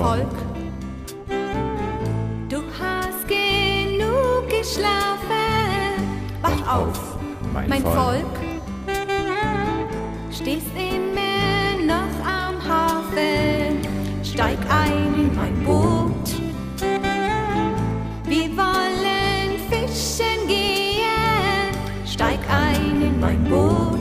Volk. Du hast genug geschlafen, wach auf, mein Volk. Stehst immer noch am Hafen, steig ein in mein Boot. Wir wollen fischen gehen, steig ein in mein Boot.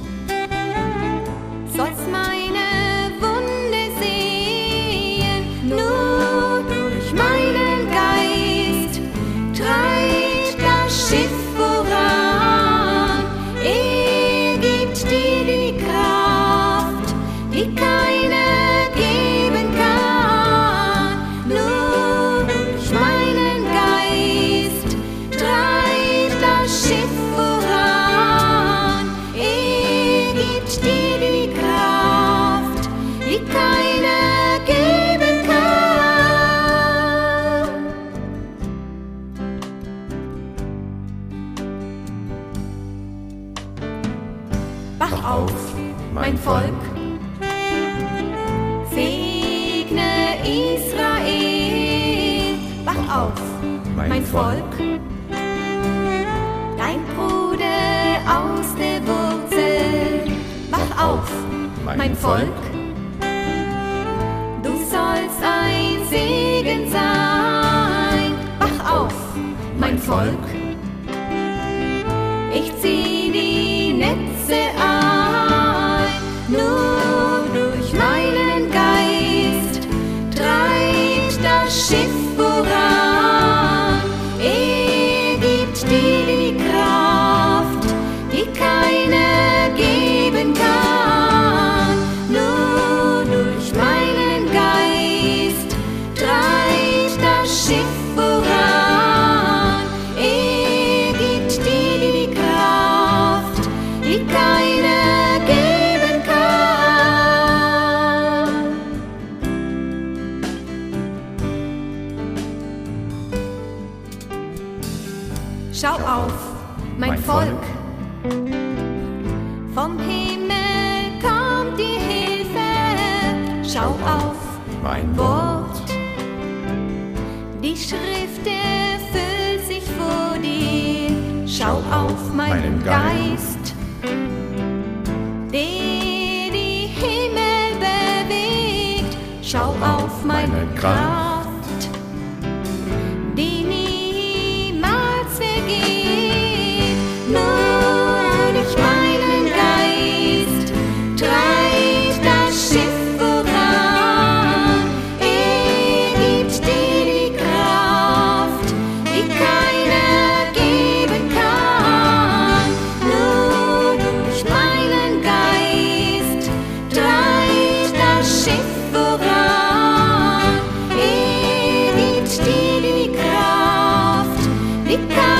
Sollst meine Wunde sehen, nur durch meinen Geist treibt das Schiff voran. Er gibt dir die Kraft, die keiner geben kann. Nur durch meinen Geist treibt das Schiff voran. Er gibt dir die Kraft, die keiner geben kann. Wach auf, mein Volk. Segne Israel. Wach auf, mein Volk. Dein Bruder aus der Wurzel. Wach auf, mein Volk. Du sollst ein Segen sein. Wach auf, mein Volk. Ich zieh die Netze ein, nur durch meinen Geist treibt das Schiff voran. Er gibt dir die Kraft, die keiner geben kann. Nur durch meinen Geist treibt das Schiff voran. Er gibt dir die Kraft, die keiner geben kann. Schau auf, mein Volk. Vom Himmel kommt die Hilfe. Schau auf, mein Wort. Die Schrift erfüllt sich vor dir. Schau auf meinen Geist, der die Himmel bewegt. Schau auf meine Kraft, die niemals vergeht. Nur durch meinen Geist treibt das Schiff voran. Er gibt dir die Kraft, die keiner geben kann. Nur durch meinen Geist treibt das Schiff voran. Er gibt dir die Kraft, die keiner